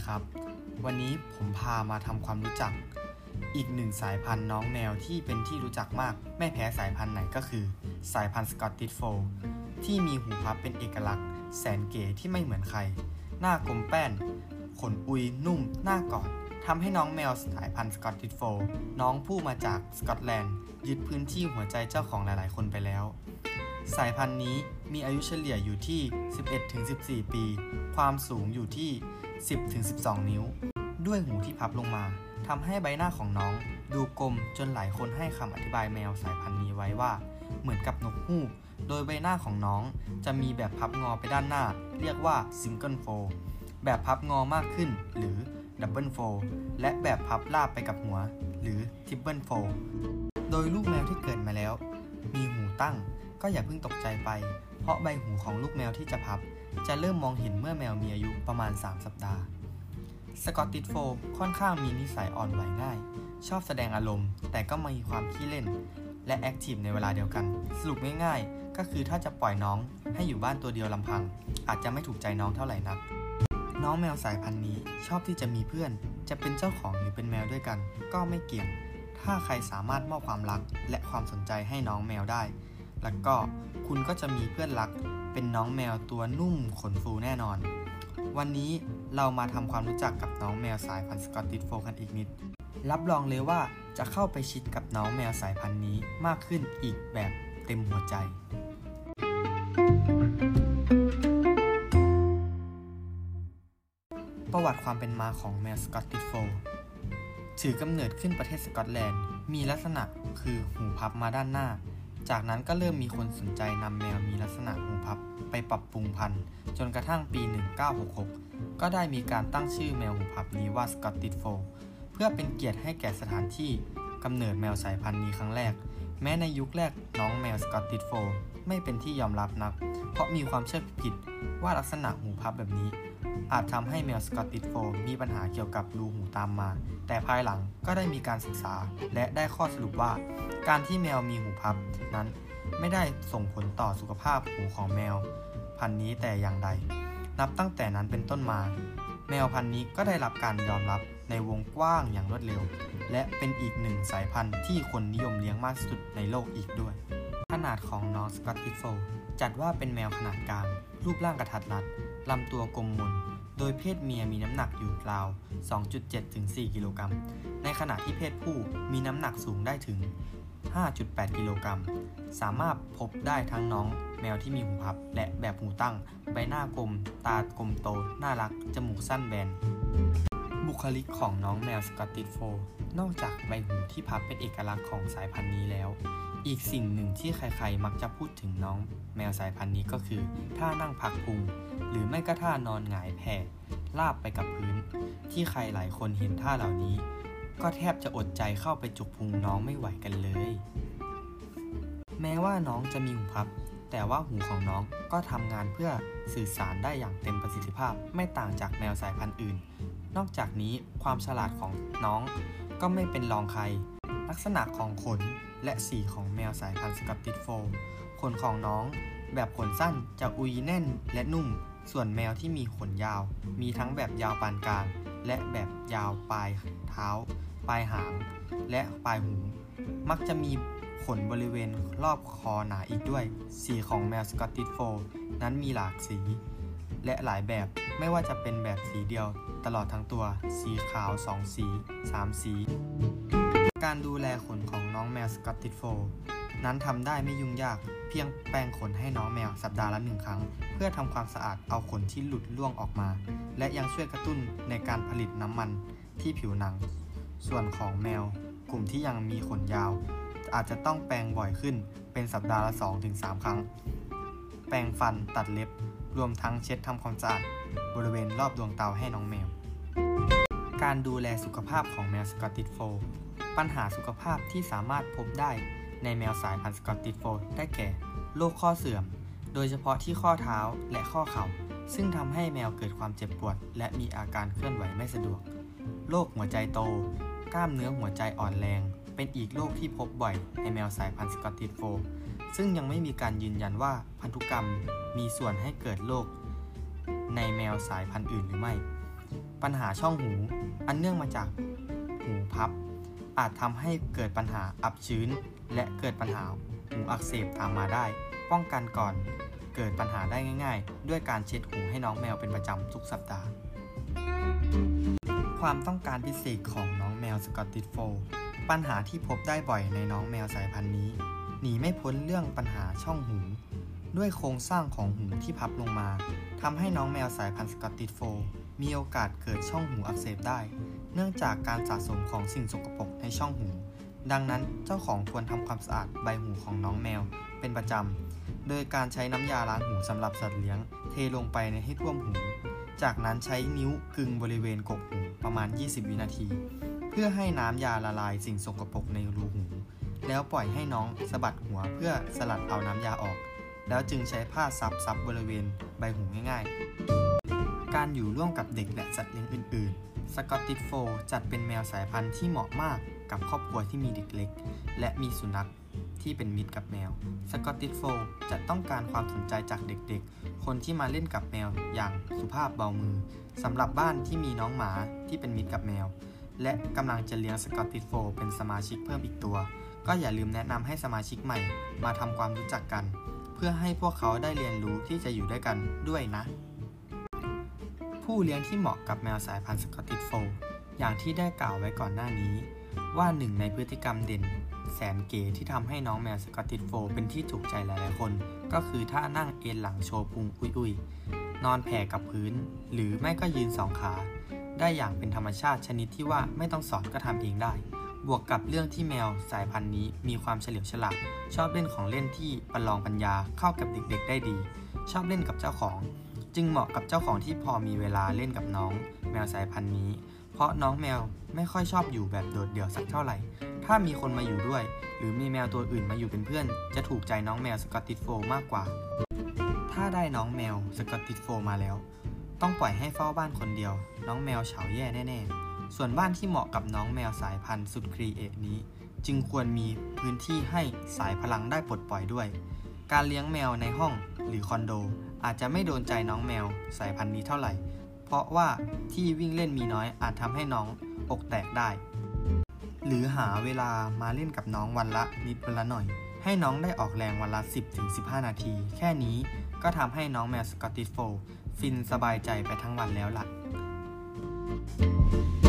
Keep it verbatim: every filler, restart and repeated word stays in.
ครับวันนี้ผมพามาทำความรู้จักอีกหนึ่งสายพันธุ์น้องแมวที่เป็นที่รู้จักมากไม่แพ้สายพันธุ์ไหนก็คือสายพันธุ์สกอตติชโฟลด์ที่มีหูพับเป็นเอกลักษณ์แสนเก๋ที่ไม่เหมือนใครหน้ากลมแป้นขนอุยนุ่มหน้ากอดทำให้น้องแมวสายพันธุ์สกอตติชโฟลด์น้องผู้มาจากสกอตแลนด์ยึดพื้นที่หัวใจเจ้าของหลายๆคนไปแล้วสายพันธุ์นี้มีอายุเฉลี่ยอยู่ที่ สิบเอ็ดถึงสิบสี่ ปีความสูงอยู่ที่ สิบถึงสิบสอง นิ้วด้วยหูที่พับลงมาทำให้ใบหน้าของน้องดูกลมจนหลายคนให้คำอธิบายแมวสายพันธุ์นี้ไว้ว่าเหมือนกับนกฮูกโดยใบหน้าของน้องจะมีแบบพับงอไปด้านหน้าเรียกว่าซิงเกิลโฟลด์แบบพับงอมากขึ้นหรือดับเบิลโฟลด์และแบบพับราบไปกับหัวหรือทริปเปิลโฟลด์โดยลูกแมวที่เกิดมาแล้วมีหูตั้งก็อย่าเพิ่งตกใจไปเพราะใบหูของลูกแมวที่จะพับจะเริ่มมองเห็นเมื่อแมวมีอายุประมาณสามสัปดาห์สกอตติชโฟลด์ค่อนข้างมีนิสัยอ่อนไหวง่ายชอบแสดงอารมณ์แต่ก็มีความขี้เล่นและแอคทีฟในเวลาเดียวกันสรุปง่ายๆก็คือถ้าจะปล่อยน้องให้อยู่บ้านตัวเดียวลำพังอาจจะไม่ถูกใจน้องเท่าไหร่นักน้องแมวสายพันธุ์นี้ชอบที่จะมีเพื่อนจะเป็นเจ้าของหรือเป็นแมวด้วยกันก็ไม่เกี่ยงถ้าใครสามารถมอบความรักและความสนใจให้น้องแมวได้แล้วก็คุณก็จะมีเพื่อนรักเป็นน้องแมวตัวนุ่มขนฟูแน่นอนวันนี้เรามาทำความรู้จักกับน้องแมวสายพันธุ์สกอตติชโฟลด์กันอีกนิดรับรองเลยว่าจะเข้าไปชิดกับน้องแมวสายพันธุ์นี้มากขึ้นอีกแบบเต็มหัวใจประวัติความเป็นมาของแมวสกอตติชโฟลด์ถือกำเนิดขึ้นประเทศสกอตแลนด์มีลักษณะคือหูพับมาด้านหน้าจากนั้นก็เริ่มมีคนสนใจนำแมวมีลักษณะหูพับไปปรับปรุงพันธุ์จนกระทั่งปีหนึ่งเก้าหกหกก็ได้มีการตั้งชื่อแมวหูพับนี้ว่าสกอตติชโฟลด์เพื่อเป็นเกียรติให้แก่สถานที่กำเนิดแมวสายพันธุ์นี้ครั้งแรกแม้ในยุคแรกน้องแมวสกอตติชโฟลด์ไม่เป็นที่ยอมรับนักเพราะมีความเชื่อผิดว่าลักษณะหูพับแบบนี้อาจทำให้แมวสกอตติชโฟลด์มีปัญหาเกี่ยวกับรูหูตามมาแต่ภายหลังก็ได้มีการศึกษาและได้ข้อสรุปว่าการที่แมวมีหูพับนั้นไม่ได้ส่งผลต่อสุขภาพหูของแมวพันธุ์นี้แต่อย่างใดนับตั้งแต่นั้นเป็นต้นมาแมวพันธุ์นี้ก็ได้รับการยอมรับในวงกว้างอย่างรวดเร็วและเป็นอีกหนึ่งสายพันธุ์ที่คนนิยมเลี้ยงมากที่สุดในโลกอีกด้วยขนาดของน้องสกอตติชโฟลด์จัดว่าเป็นแมวขนาดกลางรูปร่างกระทัดรัดลำตัวกลมมนโดยเพศเมียมีน้ำหนักอยู่ราว สองจุดเจ็ดถึงสี่ กิโลกรัมในขณะที่เพศผู้มีน้ำหนักสูงได้ถึง ห้าจุดแปด กิโลกรัมสามารถพบได้ทั้งน้องแมวที่มีหูพับและแบบหูตั้งใบหน้ากลมตากลมโตน่ารักจมูกสั้นแบนบุคลิกของน้องแมวสกอตติชโฟลด์นอกจากใบหูที่พับเป็นเอกลักษณ์ของสายพันธุ์นี้แล้วอีกสิ่งหนึ่งที่ใครๆมักจะพูดถึงน้องแมวสายพันธุ์นี้ก็คือท่านั่งพักพุงหรือไม่ก็ท่านอนหงายแผ่ราบไปกับพื้นที่ใครหลายคนเห็นท่าเหล่านี้ก็แทบจะอดใจเข้าไปจุกพุงน้องไม่ไหวกันเลยแม้ว่าน้องจะมีหูพับแต่ว่าหูของน้องก็ทำงานเพื่อสื่อสารได้อย่างเต็มประสิทธิภาพไม่ต่างจากแมวสายพันธุ์อื่นนอกจากนี้ความฉลาดของน้องก็ไม่เป็นรองใครลักษณะของขนและสีของแมวสายพันธุ์สกอตติชโฟลด์ขนของน้องแบบขนสั้นจะอุยแน่นและนุ่มส่วนแมวที่มีขนยาวมีทั้งแบบยาวปานกลางและแบบยาวปลายเท้าปลายหางและปลายหูมักจะมีขนบริเวณรอบคอหนาอีกด้วยสีของแมวสกอตติชโฟลด์นั้นมีหลากสีและหลายแบบไม่ว่าจะเป็นแบบสีเดียวตลอดทั้งตัวสีขาวสองสีสามสีการดูแลขนของน้องแมวสกอตติชโฟลด์นั้นทำได้ไม่ยุ่งยากเพียงแปรงขนให้น้องแมวสัปดาห์ละหนึ่งครั้งเพื่อทำความสะอาดเอาขนที่หลุดร่วงออกมาและยังช่วยกระตุ้นในการผลิตน้ำมันที่ผิวหนังส่วนของแมวกลุ่มที่ยังมีขนยาวอาจจะต้องแปรงบ่อยขึ้นเป็นสัปดาห์ละ สองถึงสาม ครั้งแปรงฟันตัดเล็บรวมทั้งเช็ดทำความสะอาดบริเวณรอบดวงตาให้น้องแมวการดูแลสุขภาพของแมวสกอตติชโฟลด์ปัญหาสุขภาพที่สามารถพบได้ในแมวสายพันธุ์สกอตติชโฟลด์ได้แก่โรคข้อเสื่อมโดยเฉพาะที่ข้อเท้าและข้อเข่าซึ่งทำให้แมวเกิดความเจ็บปวดและมีอาการเคลื่อนไหวไม่สะดวกโรคหัวใจโตกล้ามเนื้อหัวใจอ่อนแรงเป็นอีกโรคที่พบบ่อยในแมวสายพันธุ์สกอตติชโฟลด์ซึ่งยังไม่มีการยืนยันว่าพันธุกรรมมีส่วนให้เกิดโรคในแมวสายพันธุ์อื่นหรือไม่ปัญหาช่องหูอันเนื่องมาจากหูพับอาจทำให้เกิดปัญหาอับชื้นและเกิดปัญหาหูอักเสบตามมาได้ป้องกันก่อนเกิดปัญหาได้ง่ายๆด้วยการเช็ดหูให้น้องแมวเป็นประจำทุกสัปดาห์ความต้องการพิเศษของน้องแมวสกอตติชโฟลด์ปัญหาที่พบได้บ่อยในน้องแมวสายพันธุ์นี้หนีไม่พ้นเรื่องปัญหาช่องหูด้วยโครงสร้างของหูที่พับลงมาทำให้น้องแมวสายพันธุ์สกอตติชโฟลด์มีโอกาสเกิดช่องหูอักเสบได้เนื่องจากการสะสมของสิ่งสกปรกในช่องหูดังนั้นเจ้าของควรทำความสะอาดใบหูของน้องแมวเป็นประจำโดยการใช้น้ำยาล้างหูสำหรับสัตว์เลี้ยงเทลงไปในให้ท่วมหูจากนั้นใช้นิ้วกึงบริเวณกกหูประมาณยี่สิบวินาทีเพื่อให้น้ำยาละลายสิ่งสกปรกในรูหูแล้วปล่อยให้น้องสะบัดหัวเพื่อสลัดเอาน้ำยาออกแล้วจึงใช้ผ้าซับซับบริเวณใบหูง่ายๆการอยู่ร่วมกับเด็กและสัตว์เลี้ยงอื่นๆสกอตติชโฟลด์จัดเป็นแมวสายพันธุ์ที่เหมาะมากกับครอบครัวที่มีเด็กเล็กและมีสุนัขที่เป็นมิตรกับแมวสกอตติชโฟลด์จะต้องการความสนใจจากเด็กๆคนที่มาเล่นกับแมวอย่างสุภาพเบามือสำหรับบ้านที่มีน้องหมาที่เป็นมิตรกับแมวและกำลังจะเลี้ยงสกอตติชโฟลด์เป็นสมาชิกเพิ่มอีกตัวก็อย่าลืมแนะนำให้สมาชิกใหม่มาทำความรู้จักกันเพื่อให้พวกเขาได้เรียนรู้ที่จะอยู่ด้วยกันด้วยนะผู้เลี้ยงที่เหมาะกับแมวสายพันธุ์สกอตติชโฟลด์อย่างที่ได้กล่าวไว้ก่อนหน้านี้ว่าหนึ่งในพฤติกรรมเด่นแสนเก๋ที่ทำให้น้องแมวสกอตติชโฟลด์เป็นที่ถูกใจหลายๆคนก็คือท่านั่งเอนหลังโชว์พุงอุ้ยๆนอนแผ่กับพื้นหรือไม่ก็ยืนสองขาได้อย่างเป็นธรรมชาติชนิดที่ว่าไม่ต้องสอนก็ทำเองได้บวกกับเรื่องที่แมวสายพันธุ์นี้มีความเฉลียวฉลาดชอบเล่นของเล่นที่ประลองปัญญาเข้ากับเด็กๆได้ดีชอบเล่นกับเจ้าของจึงเหมาะกับเจ้าของที่พอมีเวลาเล่นกับน้องแมวสายพันธุ์นี้เพราะน้องแมวไม่ค่อยชอบอยู่แบบโดดเดี่ยวสักเท่าไหร่ถ้ามีคนมาอยู่ด้วยหรือมีแมวตัวอื่นมาอยู่เป็นเพื่อนจะถูกใจน้องแมวสกอตติชโฟลด์มากกว่าถ้าได้น้องแมวสกอตติชโฟลด์มาแล้วต้องปล่อยให้เฝ้าบ้านคนเดียวน้องแมวเฉาแย่แน่ๆส่วนบ้านที่เหมาะกับน้องแมวสายพันธุ์สุดครีเอทนี้จึงควรมีพื้นที่ให้สายพลังได้ปลดปล่อยด้วยการเลี้ยงแมวในห้องหรือคอนโดอาจจะไม่โดนใจน้องแมวสายพันธุ์นี้เท่าไหร่เพราะว่าที่วิ่งเล่นมีน้อยอาจทำให้น้องอกแตกได้หรือหาเวลามาเล่นกับน้องวันละนิดวันละหน่อยให้น้องได้ออกแรงวันละ สิบถึงสิบห้า นาทีแค่นี้ก็ทำให้น้องแมวสกอตติชโฟลด์ฟินสบายใจไปทั้งวันแล้วล่ะ